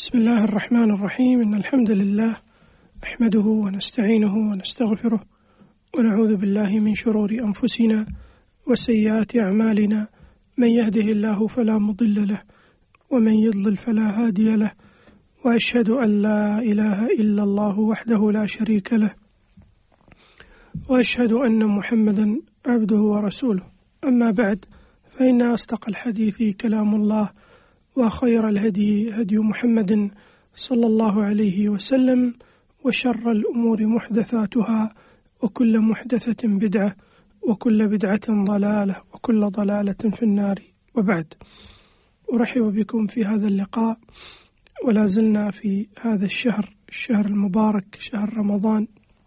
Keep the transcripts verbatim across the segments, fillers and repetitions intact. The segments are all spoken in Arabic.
بسم الله الرحمن الرحيم. إن الحمد لله نحمده ونستعينه ونستغفره ونعوذ بالله من شرور أنفسنا وسيئات أعمالنا، من يهده الله فلا مضل له ومن يضلل فلا هادي له، وأشهد أن لا إله إلا الله وحده لا شريك له، وأشهد أن محمدا عبده ورسوله. أما بعد، فإن أصدق الحديث كلام الله، وخير الهدي هدي محمد صلى الله عليه وسلم، وشر الأمور محدثاتها، وكل محدثة بدعة، وكل بدعة ضلالة، وكل ضلالة في النار. وبعد، أرحب بكم في هذا اللقاء، ولا زلنا في هذا الشهر الشهر المبارك، شهر رمضان،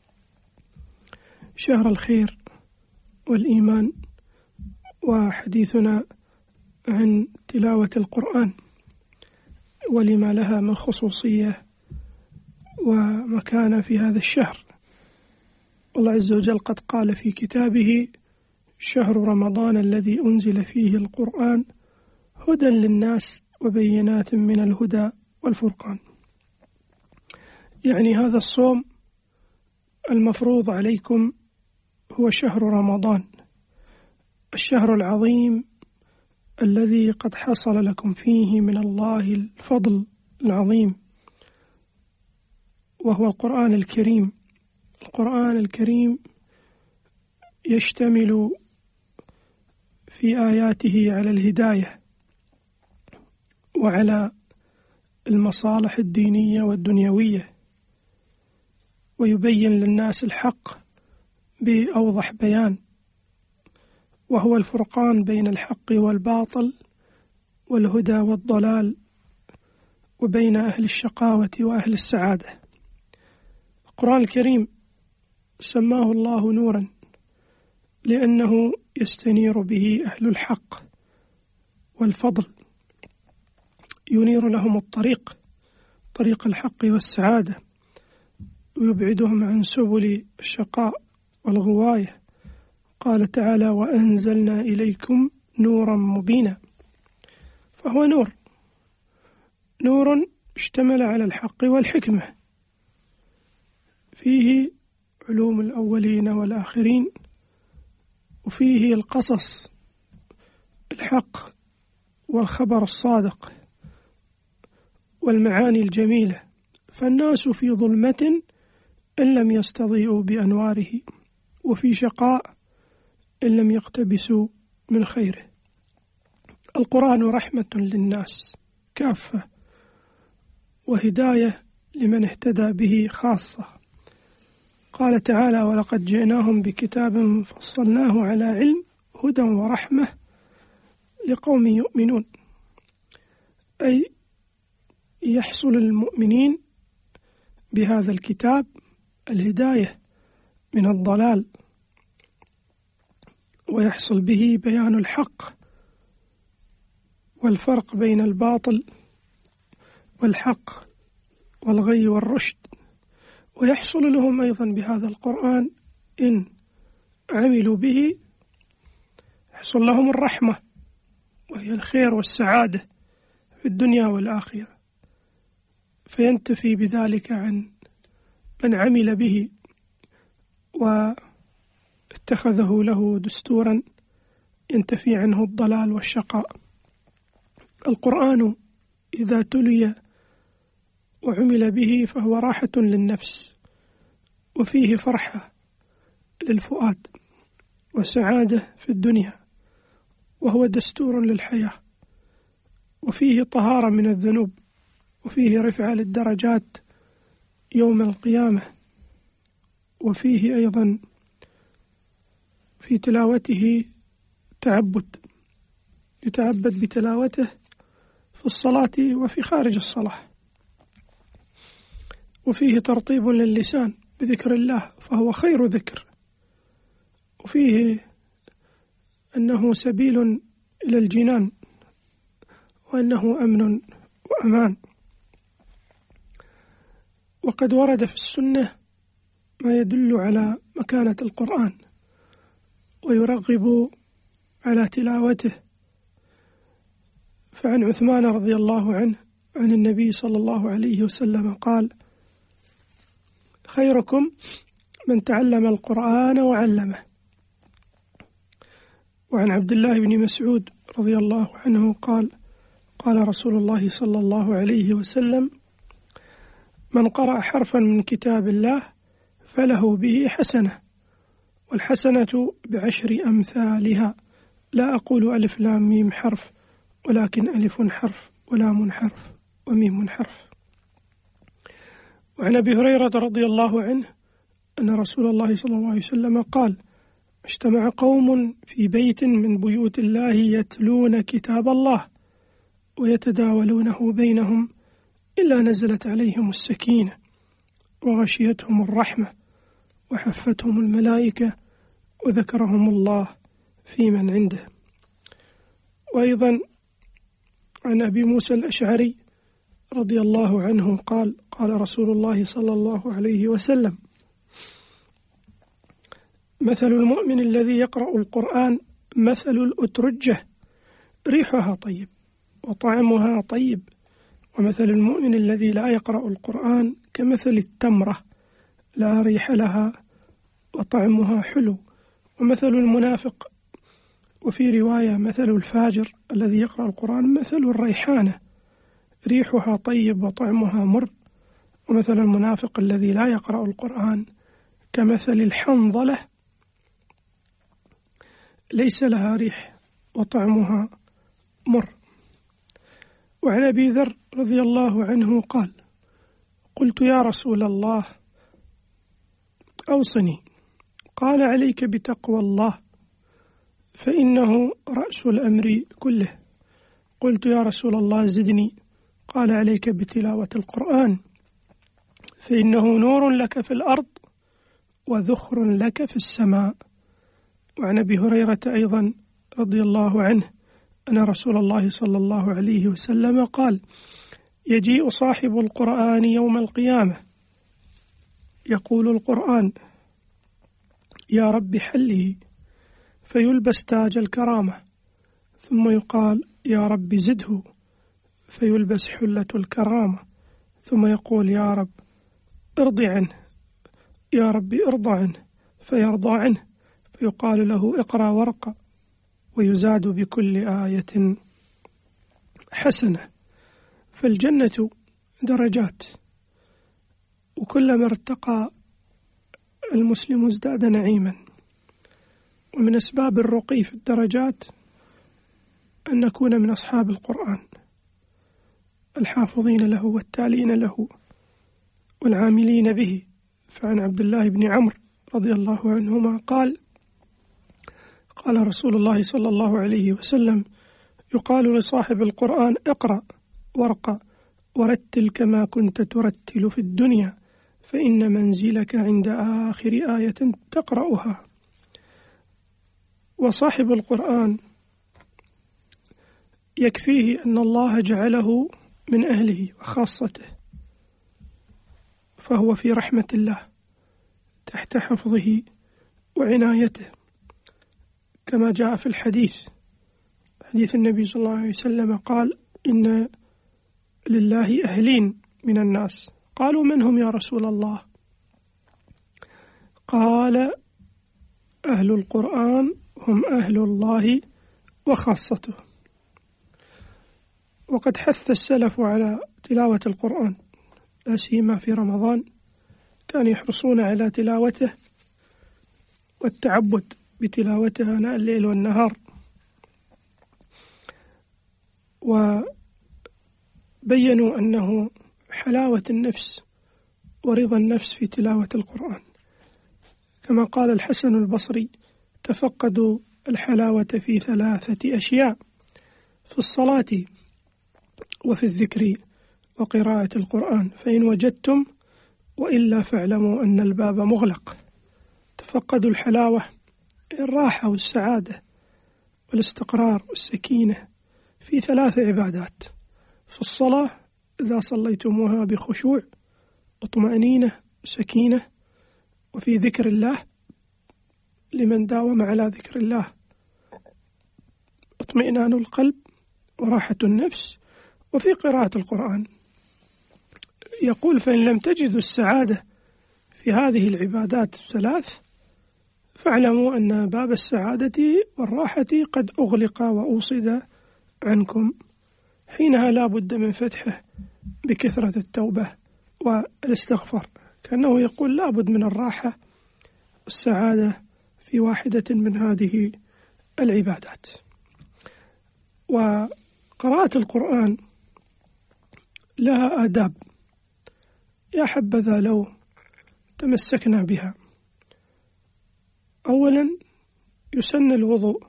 شهر الخير والإيمان، وحديثنا عن تلاوة القرآن ولما لها من خصوصية ومكانة في هذا الشهر. الله عز وجل قد قال في كتابه: شهر رمضان الذي أنزل فيه القرآن هدى للناس وبينات من الهدى والفرقان. يعني هذا الصوم المفروض عليكم هو شهر رمضان، الشهر العظيم الذي قد حصل لكم فيه من الله الفضل العظيم، وهو القرآن الكريم. القرآن الكريم يشتمل في آياته على الهداية وعلى المصالح الدينية والدنيوية، ويبين للناس الحق بأوضح بيان، وهو الفرقان بين الحق والباطل والهدى والضلال، وبين أهل الشقاوة وأهل السعادة. القرآن الكريم سماه الله نورا لأنه يستنير به أهل الحق والفضل، ينير لهم الطريق، طريق الحق والسعادة، ويبعدهم عن سبل الشقاء والغواية. قال تعالى: وأنزلنا إليكم نورا مبينا. فهو نور نور اشتمل على الحق والحكمة، فيه علوم الأولين والآخرين، وفيه القصص الحق والخبر الصادق والمعاني الجميلة، فالناس في ظلمة إن لم يستضيئوا بأنواره، وفي شقاء إن لم يقتبسوا من خيره. القرآن رحمة للناس كافة، وهداية لمن اهتدى به خاصة. قال تعالى: ولقد جئناهم بكتاب فصلناه على علم هدى ورحمة لقوم يؤمنون، أي يحصل للمؤمنين بهذا الكتاب الهداية من الضلال، ويحصل به بيان الحق والفرق بين الباطل والحق والغي والرشد، ويحصل لهم أيضا بهذا القرآن إن عملوا به، يحصل لهم الرحمة، وهي الخير والسعادة في الدنيا والآخرة، فينتفي بذلك عن من عمل به واتخذه له دستورا ينتفي عنه الضلال والشقاء. القرآن إذا تلي وعمل به فهو راحة للنفس، وفيه فرحة للفؤاد وسعادة في الدنيا، وهو دستور للحياة، وفيه طهارة من الذنوب، وفيه رفعة للدرجات يوم القيامة، وفيه أيضا في تلاوته تعبد، يتعبد بتلاوته في الصلاة وفي خارج الصلاة، وفيه ترطيب للسان بذكر الله فهو خير ذكر، وفيه أنه سبيل إلى الجنان، وأنه أمن وأمان. وقد ورد في السنة ما يدل على مكانة القرآن ويرغب على تلاوته. فعن عثمان رضي الله عنه عن النبي صلى الله عليه وسلم قال: خيركم من تعلم القرآن وعلمه. وعن عبد الله بن مسعود رضي الله عنه قال: قال رسول الله صلى الله عليه وسلم: من قرأ حرفا من كتاب الله فله به حسنة، والحسنة بعشر أمثالها، لا أقول ألف لام ميم حرف، ولكن ألف حرف ولام حرف وميم حرف. وعن أبي هريرة رضي الله عنه أن رسول الله صلى الله عليه وسلم قال: اجتمع قوم في بيت من بيوت الله يتلون كتاب الله ويتداولونه بينهم إلا نزلت عليهم السكينة وغشيتهم الرحمة وحفتهم الملائكة وذكرهم الله في من عنده. وأيضا عن أبي موسى الأشعري رضي الله عنه قال: قال رسول الله صلى الله عليه وسلم: مثل المؤمن الذي يقرأ القرآن مثل الأترجة ريحها طيب وطعمها طيب، ومثل المؤمن الذي لا يقرأ القرآن كمثل التمرة لا ريح لها وطعمها حلو، ومثل المنافق وفي رواية مثل الفاجر الذي يقرأ القرآن مثل الريحانة ريحها طيب وطعمها مر، ومثل المنافق الذي لا يقرأ القرآن كمثل الحنظلة ليس لها ريح وطعمها مر. وعن أبي ذر رضي الله عنه قال: قلت يا رسول الله أوصني، قال: عليك بتقوى الله فإنه رأس الأمر كله. قلت يا رسول الله زدني، قال: عليك بتلاوة القرآن فإنه نور لك في الأرض وذخر لك في السماء. وعن أبي هريرة أيضا رضي الله عنه أن رسول الله صلى الله عليه وسلم قال: يجيء صاحب القرآن يوم القيامة يقول القرآن: يا رب حله، فيلبس تاج الكرامة، ثم يقال: يا رب زده، فيلبس حلة الكرامة، ثم يقول: يا رب ارضي عنه، يا رب ارضى عنه، فيرضى عنه، فيقال له: اقرأ وارقى، ويزاد بكل آية حسنة. فالجنة درجات، وكلما ارتقى المسلم ازداد نعيما. ومن أسباب الرقي في الدرجات أن نكون من أصحاب القرآن الحافظين له والتالين له والعاملين به. فعن عبد الله بن عمرو رضي الله عنهما قال: قال رسول الله صلى الله عليه وسلم: يقال لصاحب القرآن: اقرأ وارقى ورتل كما كنت ترتل في الدنيا، فإن منزلك عند آخر آية تقرأها. وصاحب القرآن يكفيه أن الله جعله من أهله وخاصته، فهو في رحمة الله تحت حفظه وعنايته، كما جاء في الحديث حديث النبي صلى الله عليه وسلم قال: إن لله أهلين من الناس. قالوا: من هم يا رسول الله؟ قال: أهل القرآن هم أهل الله وخاصته. وقد حث السلف على تلاوة القرآن، لا سيما في رمضان، كانوا يحرصون على تلاوته والتعبد بتلاوتها آناء الليل والنهار، وبينوا أنه حلاوة النفس ورضا النفس في تلاوة القرآن، كما قال الحسن البصري: تفقدوا الحلاوة في ثلاثة أشياء: في الصلاة وفي الذكر وقراءة القرآن، فإن وجدتم، وإلا فاعلموا أن الباب مغلق. تفقدوا الحلاوة، الراحة والسعادة والاستقرار والسكينة في ثلاث عبادات: في الصلاة إذا صليتموها بخشوع وطمأنينة وسكينة، وفي ذكر الله لمن داوم على ذكر الله اطمئنان القلب وراحة النفس، وفي قراءة القرآن يقول: فإن لم تجدوا السعادة في هذه العبادات الثلاث فاعلموا أن باب السعادة والراحة قد أغلق وأوصد عنكم، حينها لا بد من فتحه بكثرة التوبة والاستغفار. كأنه يقول لا بد من الراحة والسعادة في واحدة من هذه العبادات. وقراءة القرآن لها آداب، يا حبذا لو تمسكنا بها. أولا، يسن الوضوء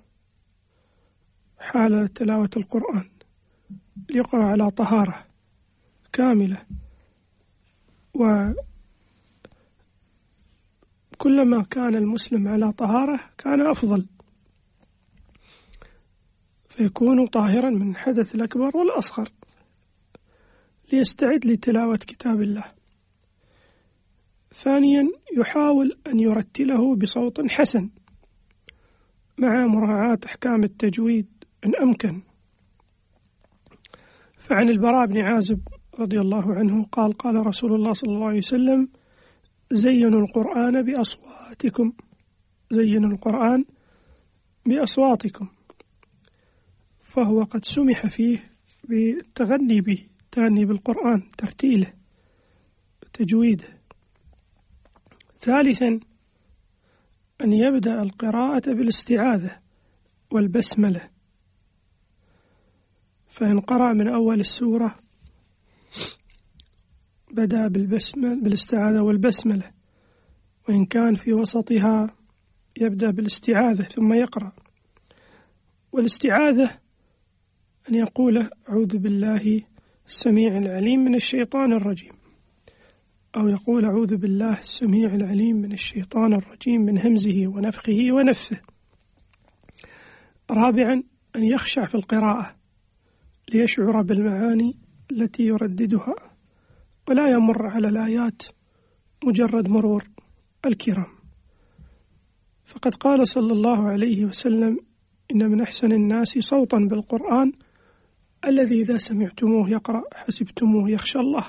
حال تلاوة القرآن، ليقرأ على طهارة كاملة، وكلما كان المسلم على طهارة كان أفضل، فيكون طاهرا من الحدث الأكبر والأصغر ليستعد لتلاوة كتاب الله. ثانيا، يحاول أن يرتله بصوت حسن مع مراعاة أحكام التجويد إن أمكن. فعن البراء بن عازب رضي الله عنه قال: قال رسول الله صلى الله عليه وسلم: زينوا القرآن بأصواتكم، زينوا القرآن بأصواتكم، فهو قد سمح فيه بالتغني به، التغني بالقرآن، ترتيله، تجويده. ثالثا، أن يبدأ القراءة بالاستعاذة والبسملة، فإن قرأ من أول السورة بدأ بالبسملة بالاستعاذة والبسملة، وإن كان في وسطها يبدأ بالاستعاذة ثم يقرأ. والاستعاذة أن يقول: أعوذ بالله السميع العليم من الشيطان الرجيم، أو يقول: أعوذ بالله السميع العليم من الشيطان الرجيم من همزه ونفخه ونفثه. رابعا، أن يخشع في القراءة ليشعر بالمعاني التي يرددها، ولا يمر على الآيات مجرد مرور الكرام. فقد قال صلى الله عليه وسلم: إن من أحسن الناس صوتا بالقرآن الذي إذا سمعتموه يقرأ حسبتموه يخشى الله.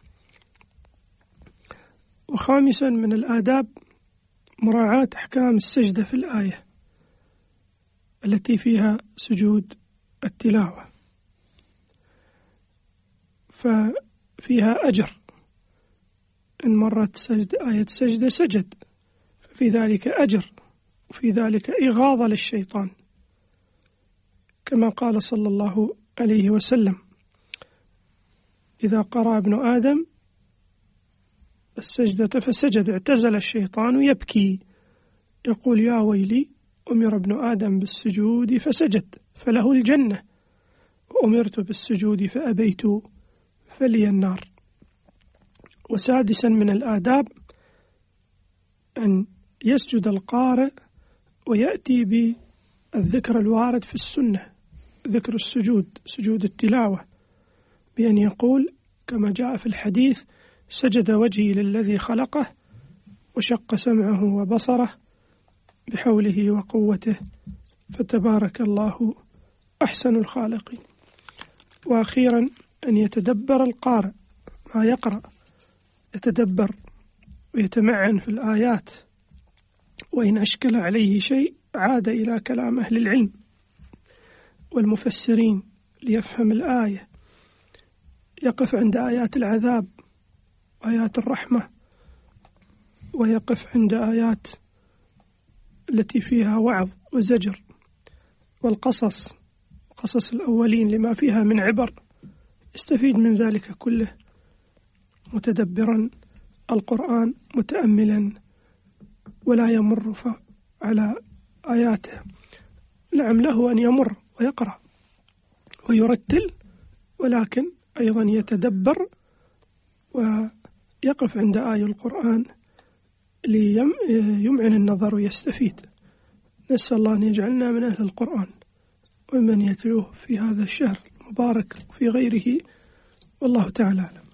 وخامسا، من الآداب مراعاة أحكام السجدة في الآية التي فيها سجود التلاوة، ففيها أجر، إن مرت سجد آية سجدة سجد، ففي ذلك أجر، وفي ذلك إغاظة للشيطان، كما قال صلى الله عليه وسلم: إذا قرأ ابن آدم السجدة فسجد اعتزل الشيطان يبكي يقول: يا ويلي، أمر ابن آدم بالسجود فسجد فله الجنة، وأمرت بالسجود فأبيت فلي النار. وسادسا، من الآداب أن يسجد القارئ ويأتي بالذكر الوارد في السنة، ذكر السجود، سجود التلاوة، بأن يقول كما جاء في الحديث: سجد وجهي للذي خلقه وشق سمعه وبصره بحوله وقوته فتبارك الله أحسن الخالقين. وأخيرا، أن يتدبر القارئ ما يقرأ، يتدبر ويتمعن في الآيات، وإن أشكل عليه شيء عاد إلى كلام أهل العلم والمفسرين ليفهم الآية، يقف عند آيات العذاب وآيات الرحمة، ويقف عند آيات التي فيها وعظ وزجر والقصص، قصص الأولين لما فيها من عبر، يستفيد من ذلك كله متدبرا القرآن متأملا ولا يمر على آياته. نعم، له أن يمر ويقرأ ويرتل، ولكن أيضا يتدبر ويقف عند آية القرآن ليمعن النظر ويستفيد. نسأل الله أن يجعلنا من أهل القرآن ومن يتلوه في هذا الشهر المبارك وفي غيره، والله تعالى أعلم.